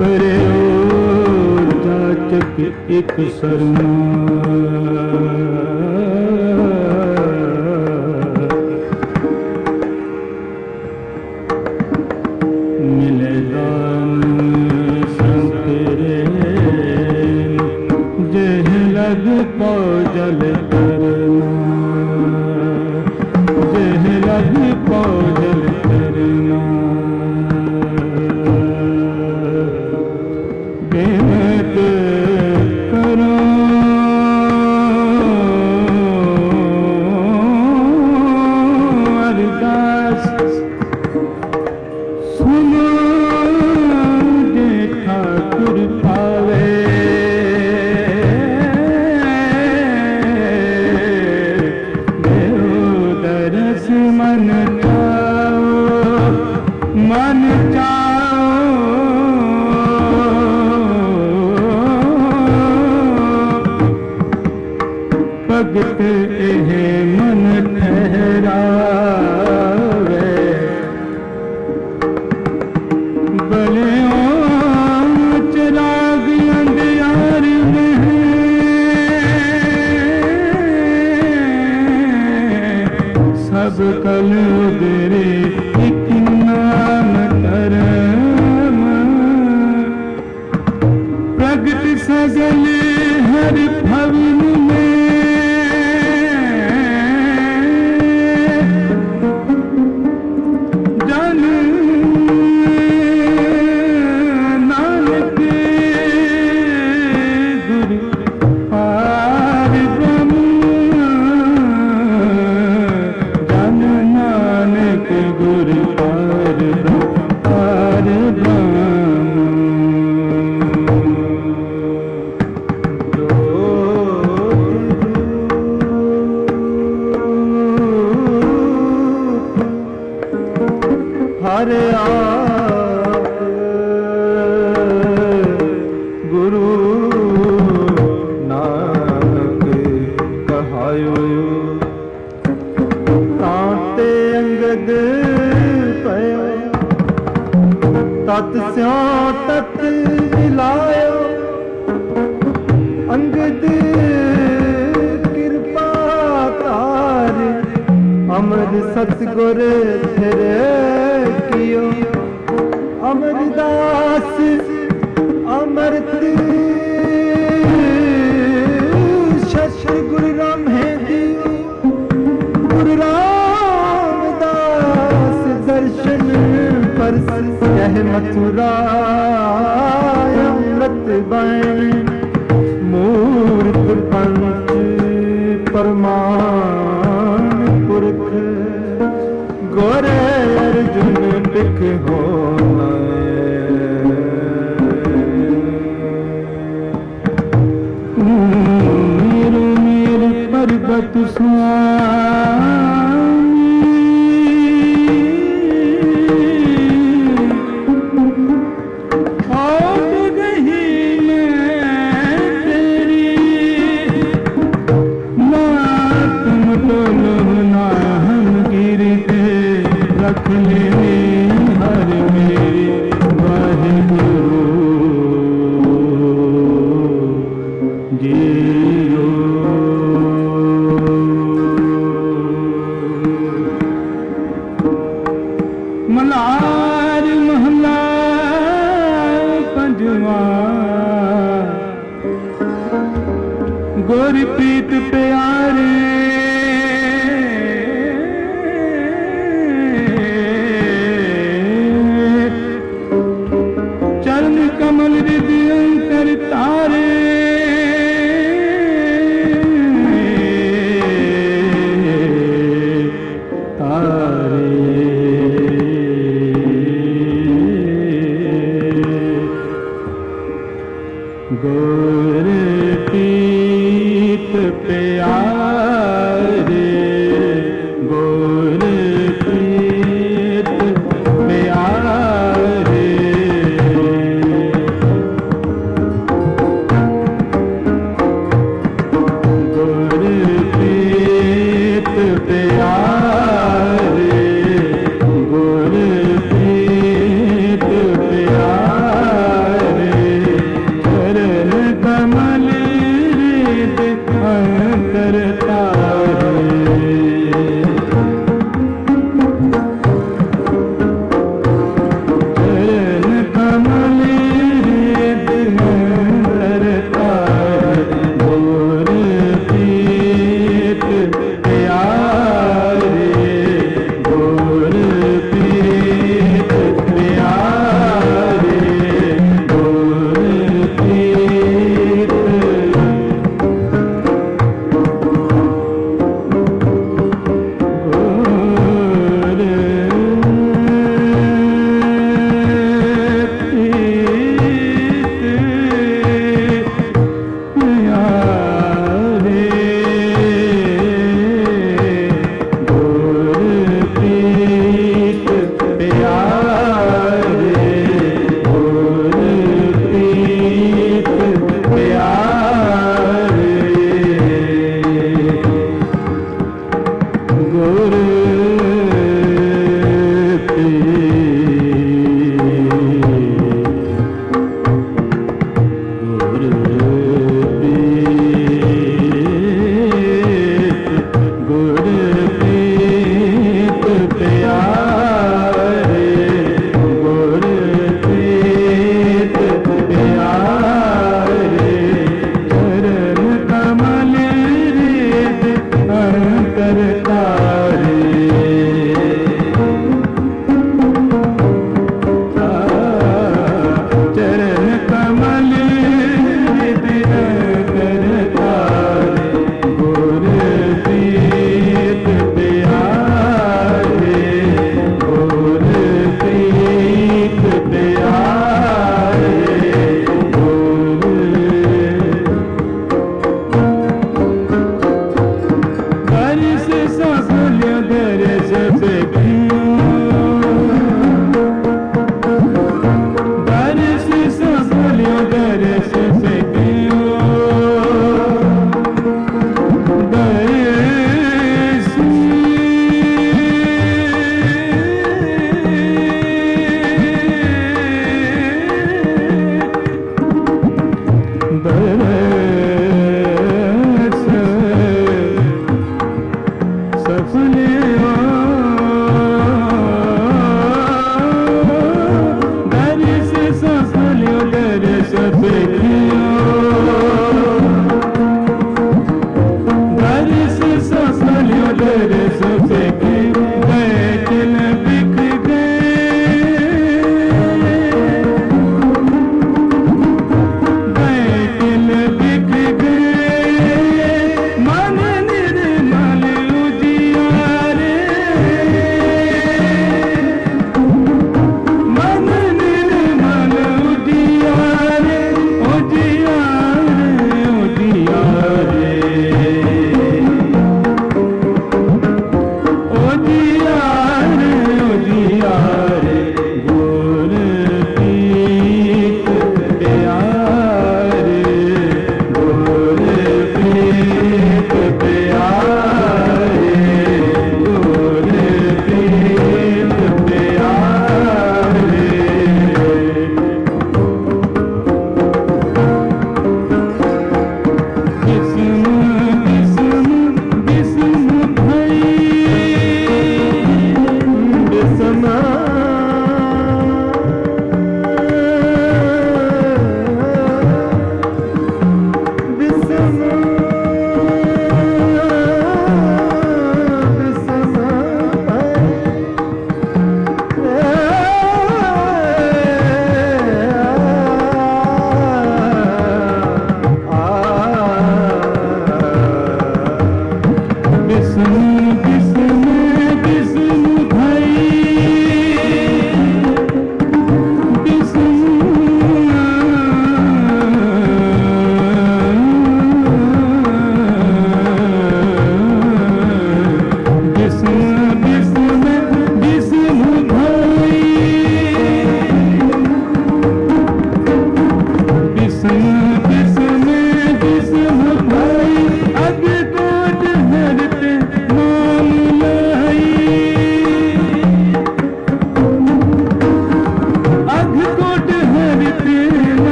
परे और जाचक एक शर्मा मिले दान संतरे जेह लग पौ जल करना जेह लग पौ जल करना बेनत करो अरदास सुनो जे ठाकुर पावे देव दरस मन चाओ मन चाओ भगत एह मन ठहरावे भले चिराग अंधियार में सब कल उदरे एक नाम करम प्रगट सगल हर भवन में जन नानक गुरु पार ब्रह्म जन नानक गुरु पार ब्रह्म हरे आप गुरु नानक कहायो ताते अंगद पयो तत स्यो तत मिलायो अंगद कृपा तार अमर सतगुर तेरे कियो अमरदास अमृत शस्त्र गुरु राम है दियो गुरु रामदास दर्शन परस यह मथुरा अमृत बन मूर्त पंच परमान पुरख गोरे अर्जुन बिख होना मेरो मेरे पर्वत स्वामी खोद गही मैं तेरी ना तुम टोलो ना हम गिरते रख ले हर मेरी वाहिगुरु जियो मलार महला पंजवा गोरी पीत प्यारे चरण कमल हृदय अंतर तारे गोर पीत प्यारे गोर पीत प्यारे गोर पीत प्यारे गोर पीत प्यारे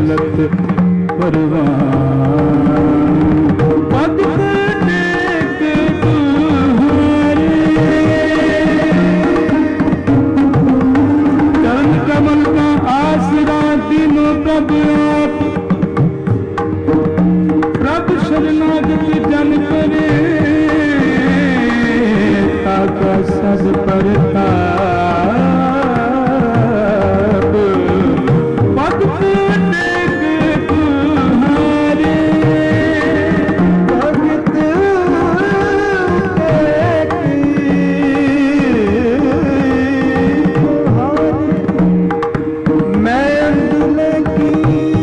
सिलत परवान पद टेक तुम्हारे चरण कमल का आसरा तीनों प्रभ आप प्रभ शरणागत जन करे ताका सब परताप पद टेक तुम्हारे भगत टेक तुम्हारे मैं अंधले की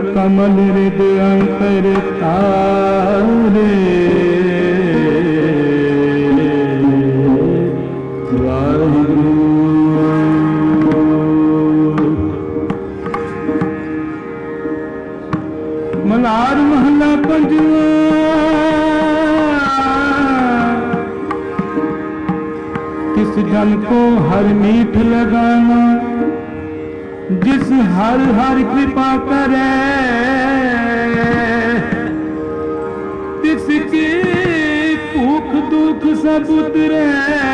कमल हृद अंतर तारे मलार महला पंजवा किस जन को हर मीठ लगाना जिस हर हर कृपा करे तिसकी भूख दुख सब उतरे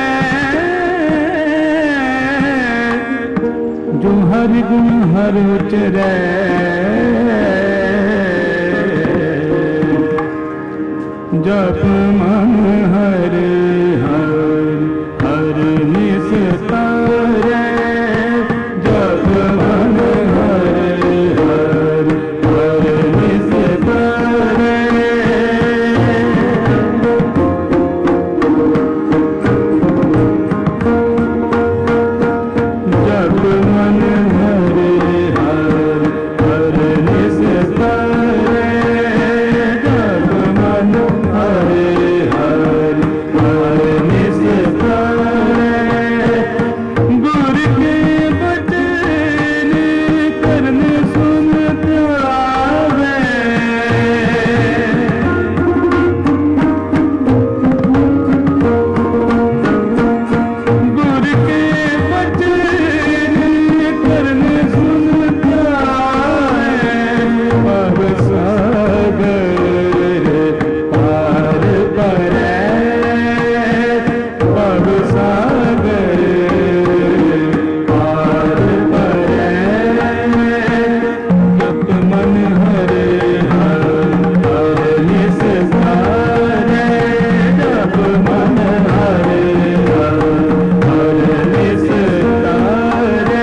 जो हर गुण हर उचरे जप मन हर हर हर निस्तारे जप मन हर हर हर निस्तारे जप मन हर हर हर निस्तारे जप मन हरे हर हर निस्तारे गुर के बचन करन सुन त्यावे गुर के बचन करन सुन त्यावे पग सागर पार परे पग सागर पार परे जप मन हरे हर हर निस्तारे जप मन हरे हर हर निस्तारे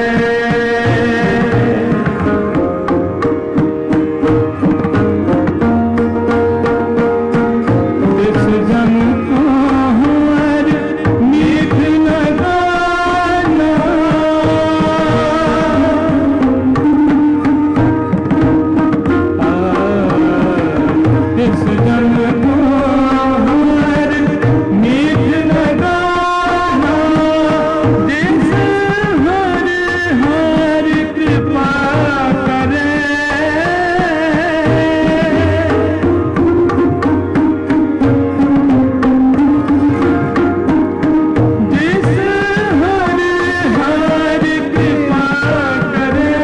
जिस जन को हर मीठ लगाना जिस जन को हर मीठ लगाना जिस हर हर कृपा करे जिस हर हर कृपा करे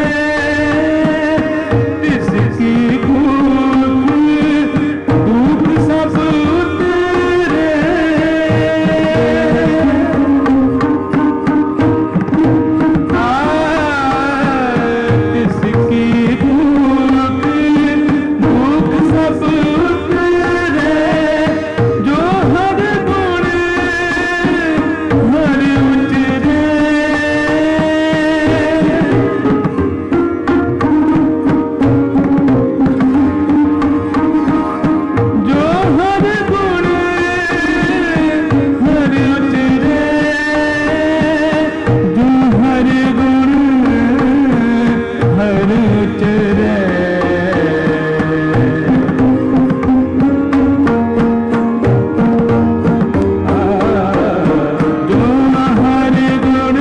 तिसकी भूख दुख सब उतरे तिसकी भूख दुख सब उतरे जो हर गुण हर उतरे जो हर गुण हर उतरे जो हर गुण हर उतरे जो हर गुण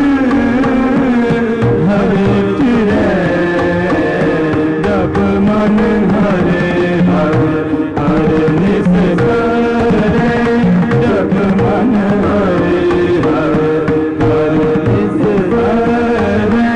हर उतरे जप मन हरे हर हर निस्तारे जप मन हरे हर हर निस्तारे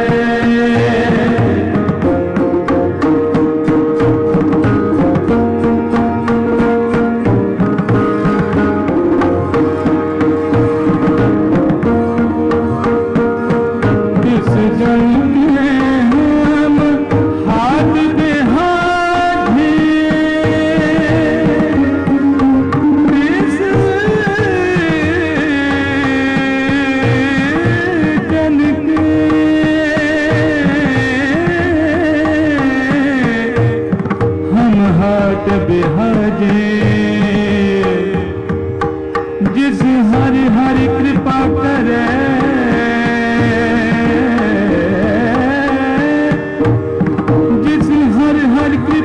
किस जन के हम हाथ बेहाथे किस जन के हम हाथ बेहाजे जिस हर हर कृपा करे जिस हर हर कृपा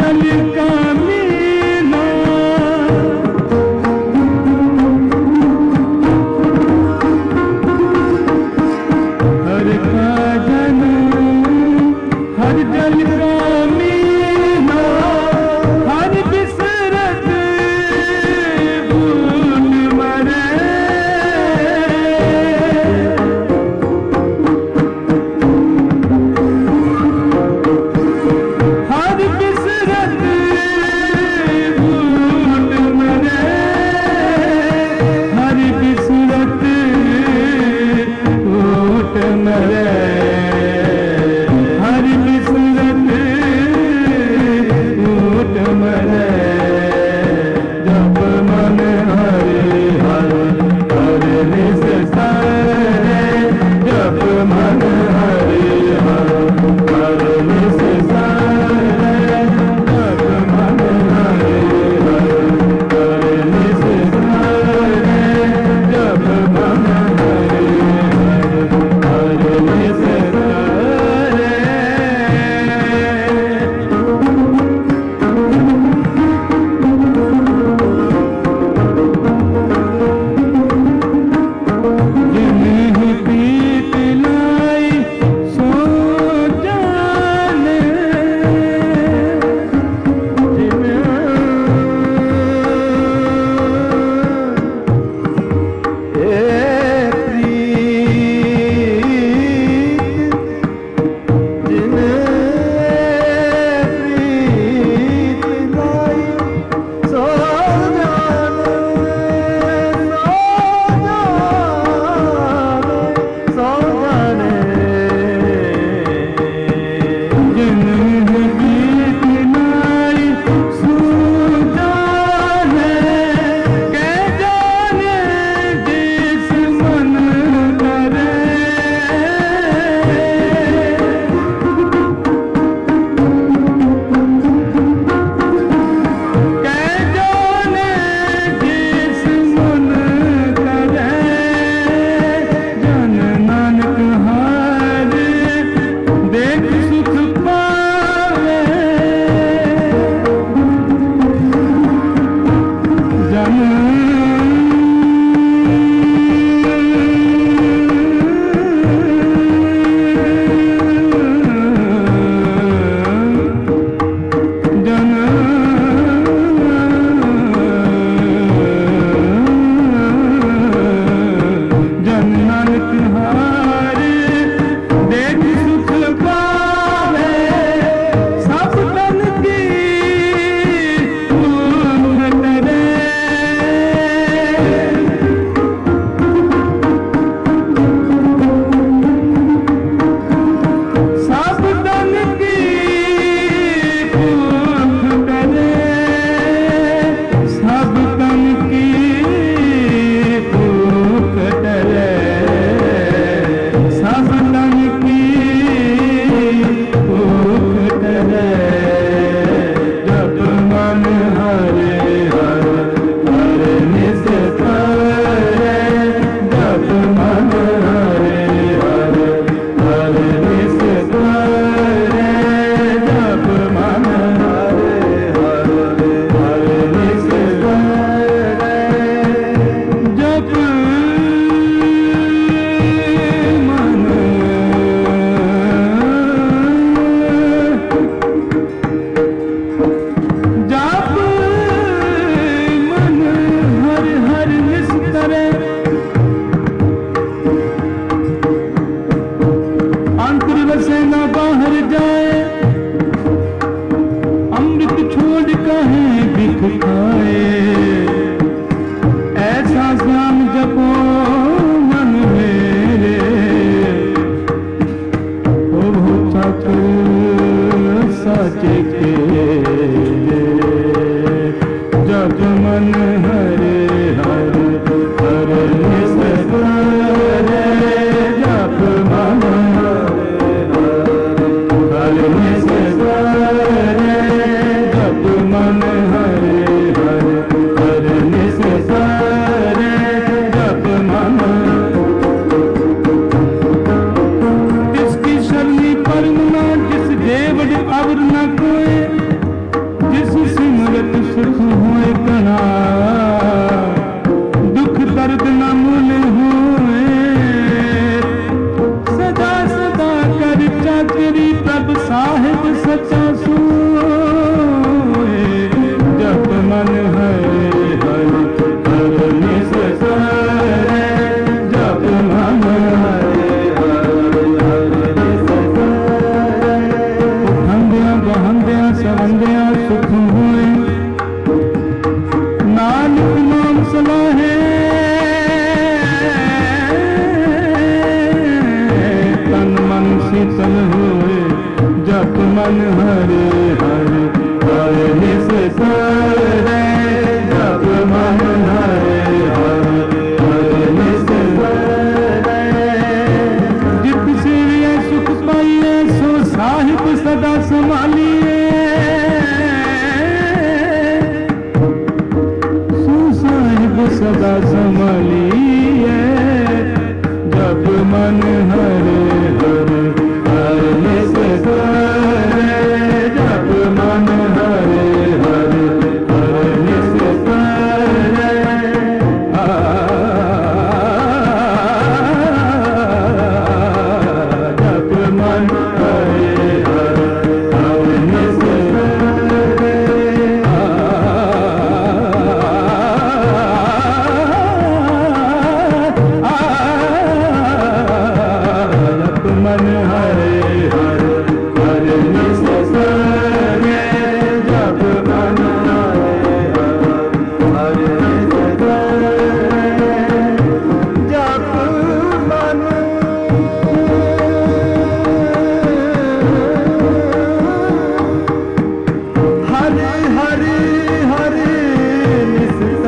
जल का मीना हर का जन्म हर जल का मीना हर बिसरत भूल मरे हर बिसरत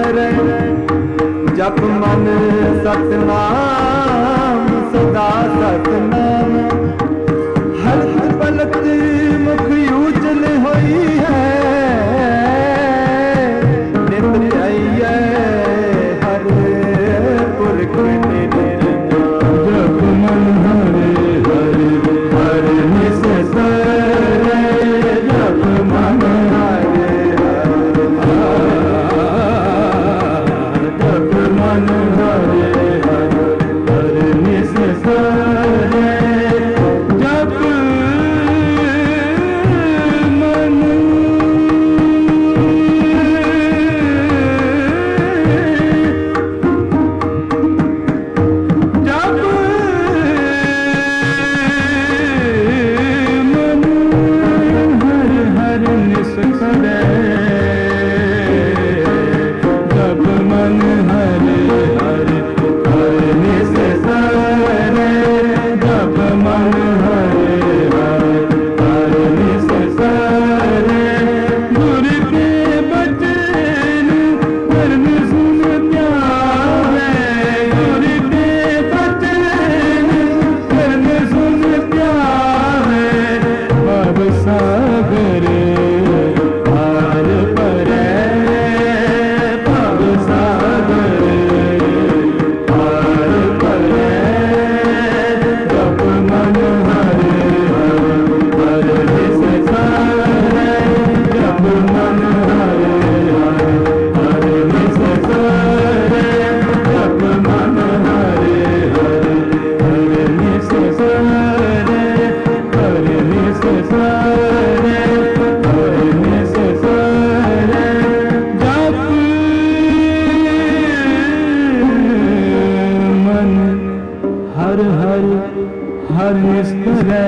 करे जप मन सतनाम सदा सतनाम हलत पलत मुख उजल होई है नित आइए हर पुरख जप मन हरे हरे हर निस सरे जप मन हरे जप मन हरे हर निस सरे जप मन हर निस्तरे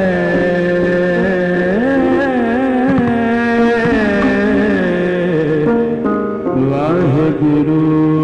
वाहेगुरु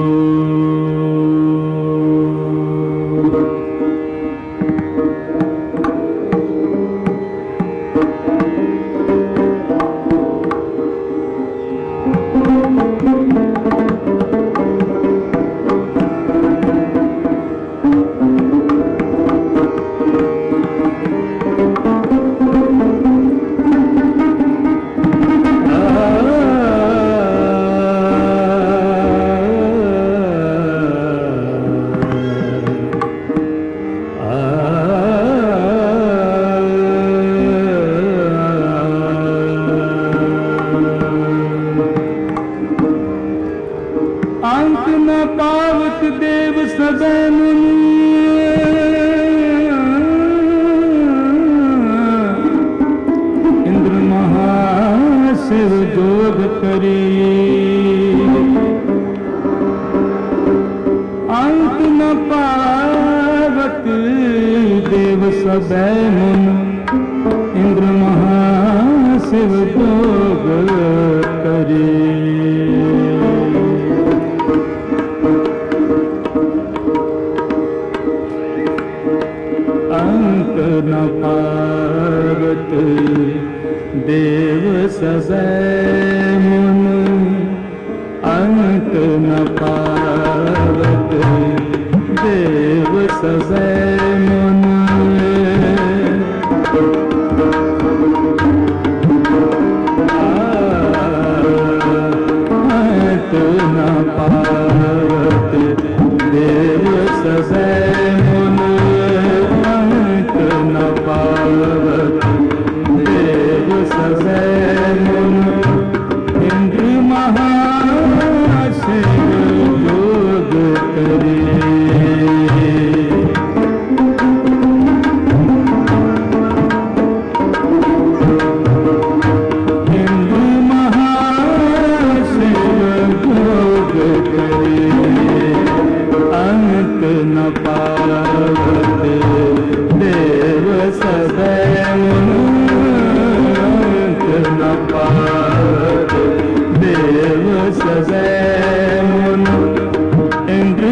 अंत न पावत देव सदै मुनि इंद्र महाशिव जोग करी अंत न पावत देव सदै मुनि इंद्र महाशिव जोग करी अंत न पावत देव सदै मुनि अंत न पावत देव सदै मुनि अंत न पावत देव सदै मुनि न पावत देव सदै मुनि इंद्र महाशिव जोग करी इंद्र महाशिव जोग करी अंत न पावत देव सदै मुनि अंत न पावत देव सदै मुनि इंद्र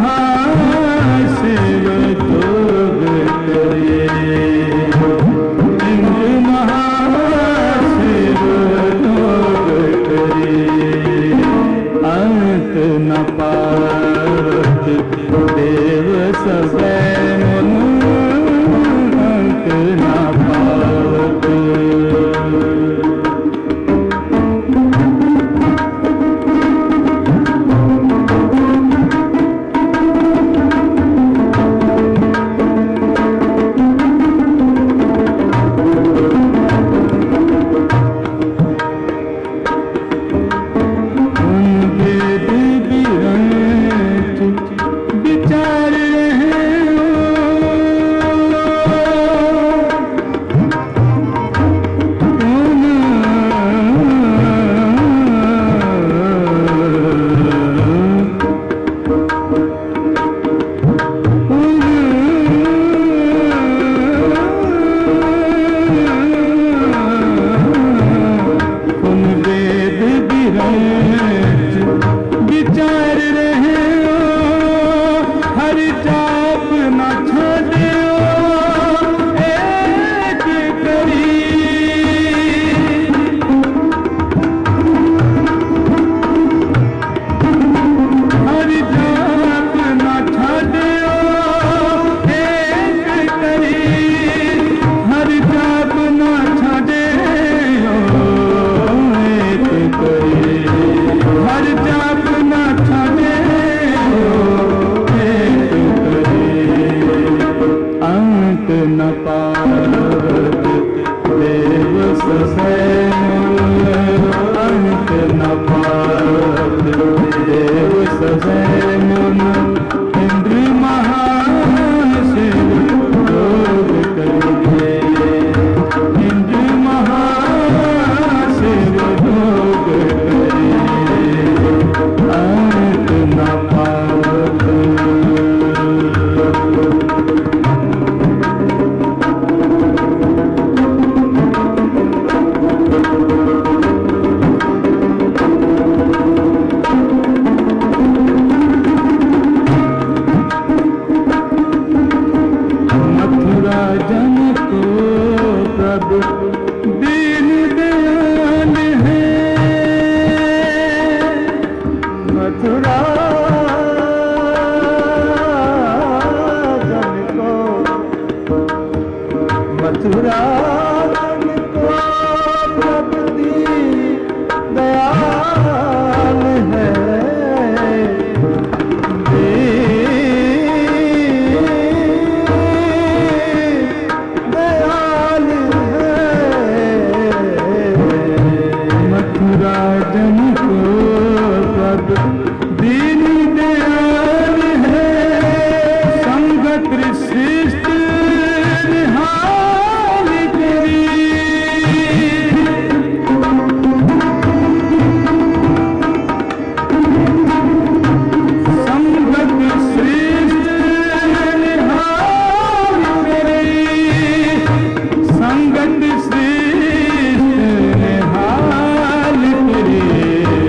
महाशिव जोग करी इंद्र महाशिव जोग करी अंत न राजन को सब दीन दयाल है, संगत श्रेष्ठ निहाल करी। संगत श्रेष्ठ निहाल करी, संगत श्रेष्ठ निहाल करी।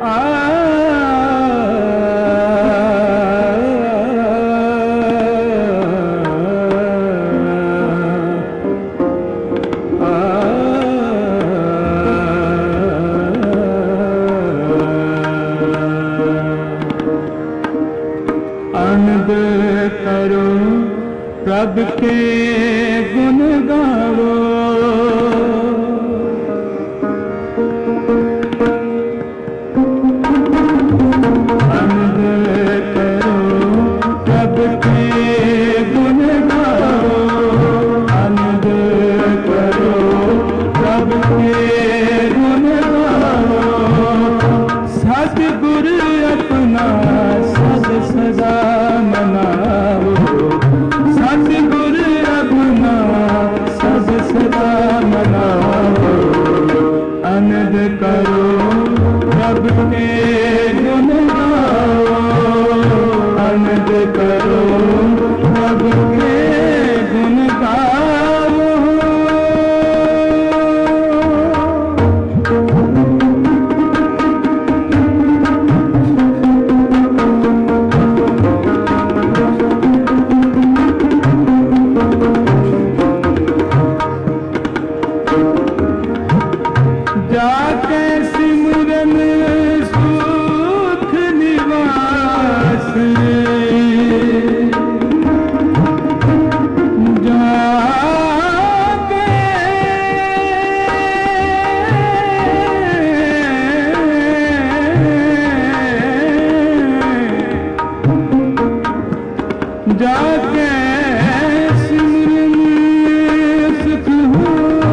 आनंद करो प्रभ के गुण गाओ, आनंद करो प्रभ के गुण गाओ, आनंद करो प्रभ के गुण गाओ। सतगुर अपना सद सदा मनाओ, सतगुर अपना सद सदा मनाओ। आनंद करो प्रभ के गुण गाओ, आनंद करो प्रभ के गुण गाओ। जाके सिमरन सुख निवास, जाके जाके सिमरन सुख हो,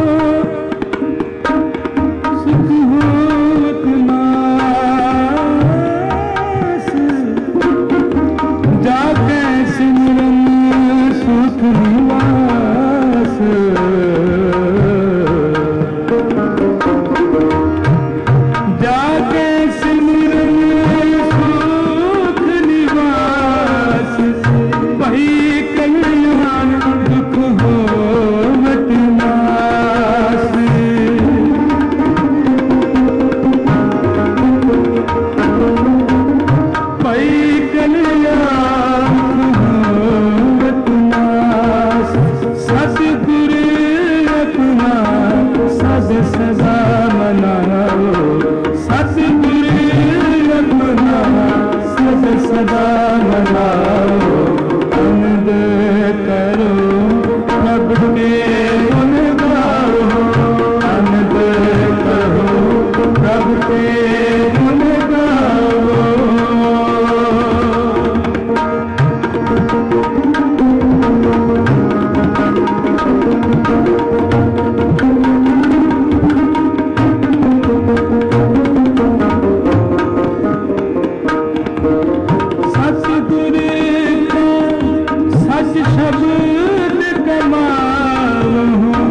सुख होत नास। जाके सिमरन सुख निवास, जाके सिमरन सुख निवास। वही कल्याण दुख होवत नास, वही कल्याण होवत नास। सतगुर अपना सद सदा मनाओ, सतगुर अपना सद सदा मनाओ। आनंद करो प्रभ के गुण गाओ, आनंद करो प्रभ के गुण गाओ। सतगुर का सच शब्द कमाओ,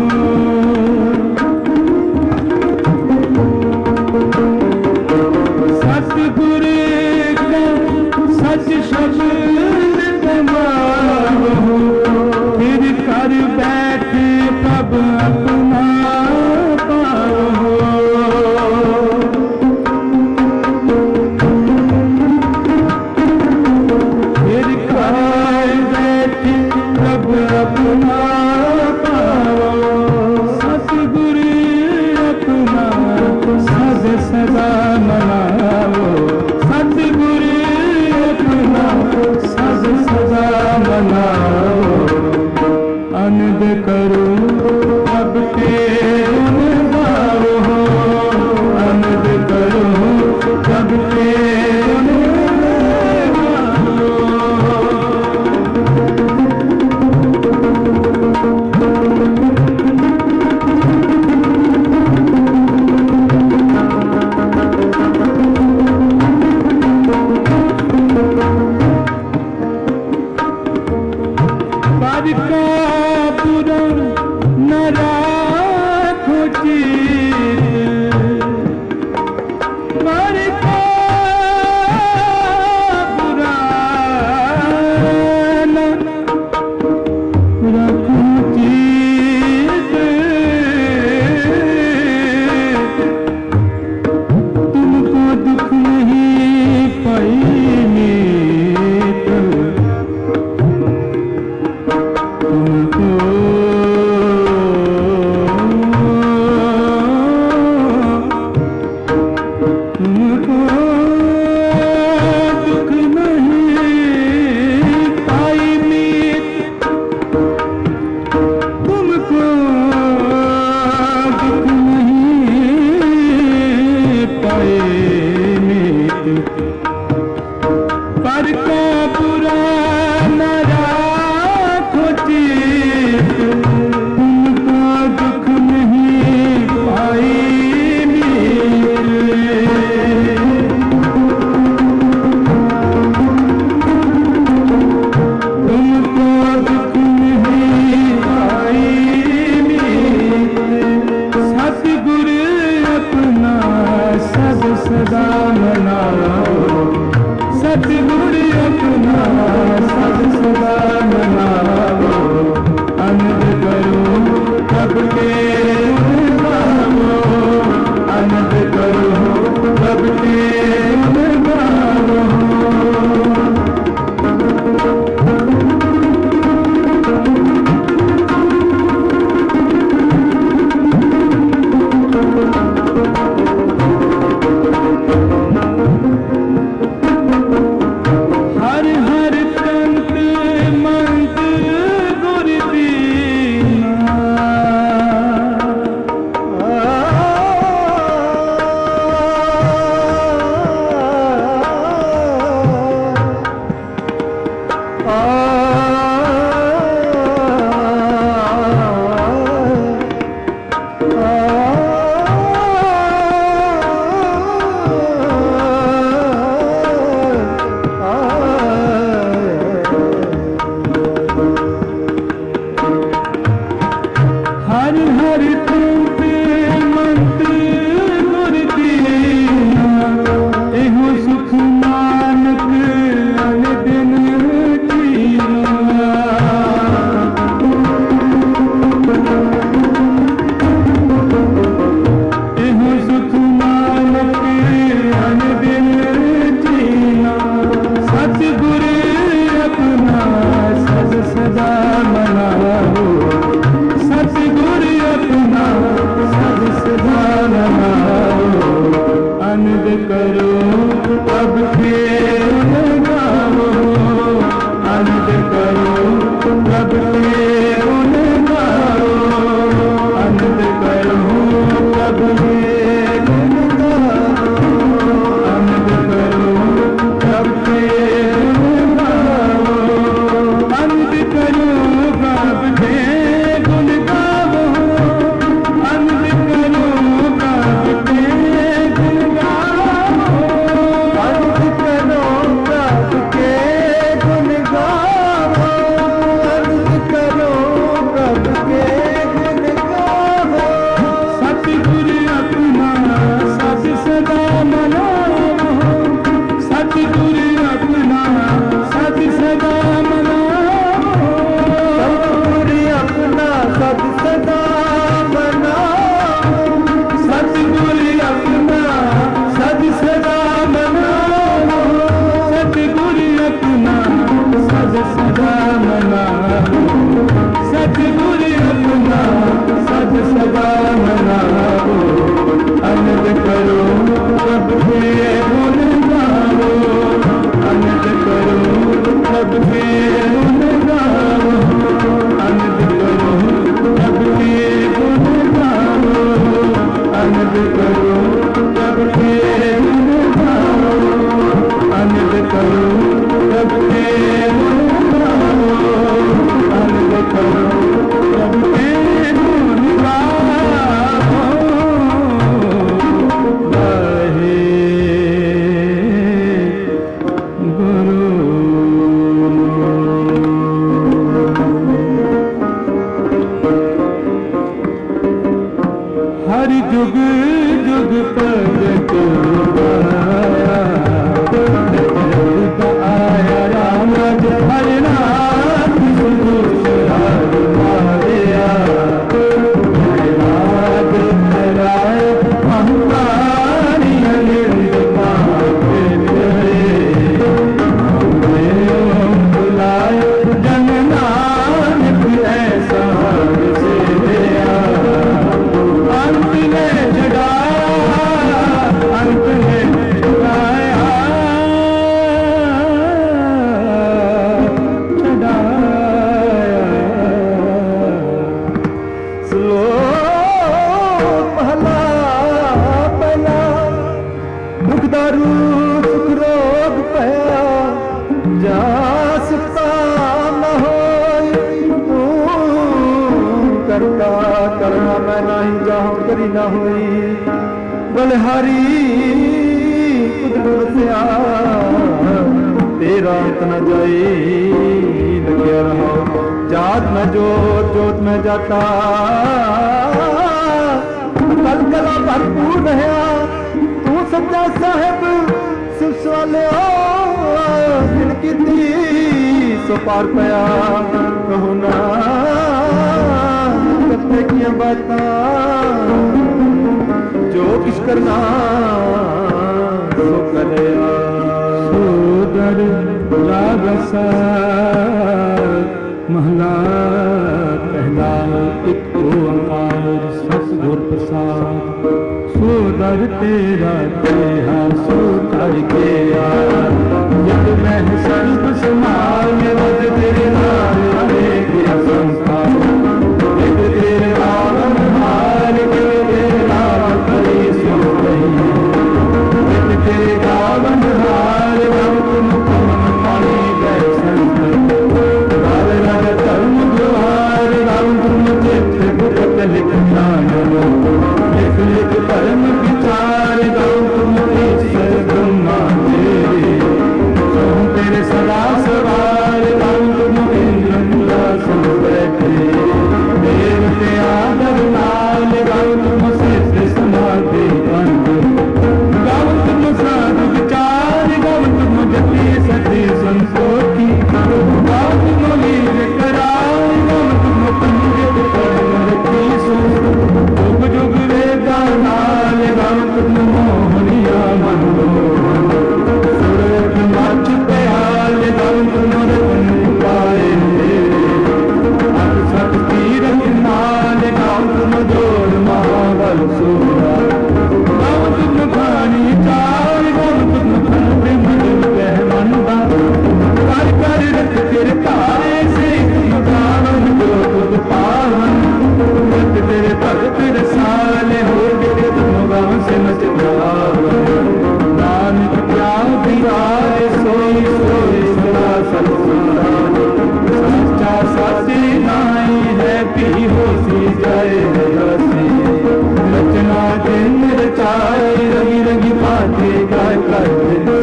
सतगुर का सच शब्द कमाओ। फिर कर बैठे प्रभ अपना पाओ, फिर कर बैठे प्रभ अपना पाओ। सतगुर अपना सद सदा मनाओ, सतगुर अपना सद सदा मनाओ। आनंद करो प्रभ के गुण गाओ, आनंद करो प्रभ के गुण गाओ। बारिका पुरन न राखो चित, बारिका तुमको दुख नहीं पाई मीत, तुमको दुख नहीं पाए मीत, पर का बुरा न राखो चित, तुमको दुख नहीं पाई सदा मनाओ, सतगुरु अपना सद सदा मनाओ, आनंद करो प्रभ के गुण गाओ, आनंद करो प्रभ के गुण गाओ। ना होई बलिहारी कुदरत बसिया तेरा अंत न जाए लग्या रहा जात में जोत जोत में जाता कल कला भरपूर रहा तू सच्चा साहिब सिर्फ सवाले जिनकी दी सो पार पाया कहो ना करते किया बातां जो किस करना सो करया सोदर रागसा महला पहला एक ओंकार सतगुर प्रसाद सोदर तेरा तेहा सो कर गया जब मैं सर्व समाल वद तेरे नाल अनेक संसार जब तेरे नाम हार के तेरे नाम करी सो गई जब तेरे गावन हार गम तुम कमन पानी गए संत गाल रग धर्म द्वार गम तुम चित्त गुप्त लिख जानो लिख लिख धर्म विचार गम तुम ईश्वर ब्रह्मा तेरे सोम तेरे सदा सवार गम तुम इंद्र सुन बैठे देवते आदर नाल गम तुम सिद्ध समाधि बंद गम तुम साधु विचार गम तुम जति सती संतोखी गम तुम लील करार गम तुम पंडित कर्म रखी सो जुग जुग वेदा नाल गम तुम मोहनिया मनोहर सुरत मच प्याल गम तुम रतन पाए अट सत तीरथ नाल गम तुम जोड़ महाबल सोरा गम तुम खानी चार गम तुम खंड मल पहमंदा कर कर रख तेरे तारे से तुम गावन जो तुम पावन रख तेरे भगत रसाल हो बिके तुम गम से मच जावन नानक क्या बिराए सोई सोई सदा सत्संगा सच्चा साची नाई है भी होसी जाए रसी रचना जिन रचाए रंगी रंगी बातें गाय कर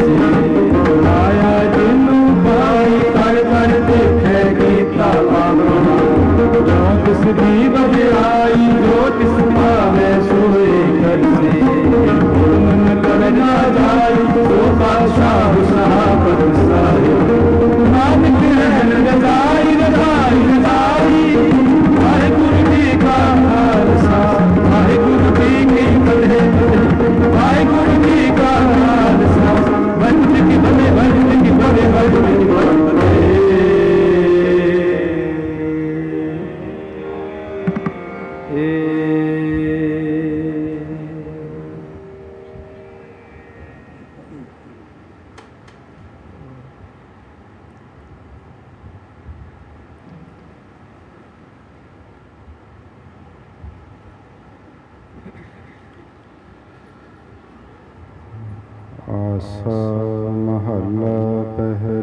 आया जिनू पाई कर कर देखे गीता पावना जो किस दी बजाई जो किस पावे सोए कर से मन कर ना जाए तो बादशाह सहाबत सारे नानक रहन रजाई रजाई रजाई वाहिगुरु जी का खालसा वाहिगुरु जी की फतेह वाहिगुरु जी का खालसा वंश की बने वंश की बने वंश की बने आसा महला पहला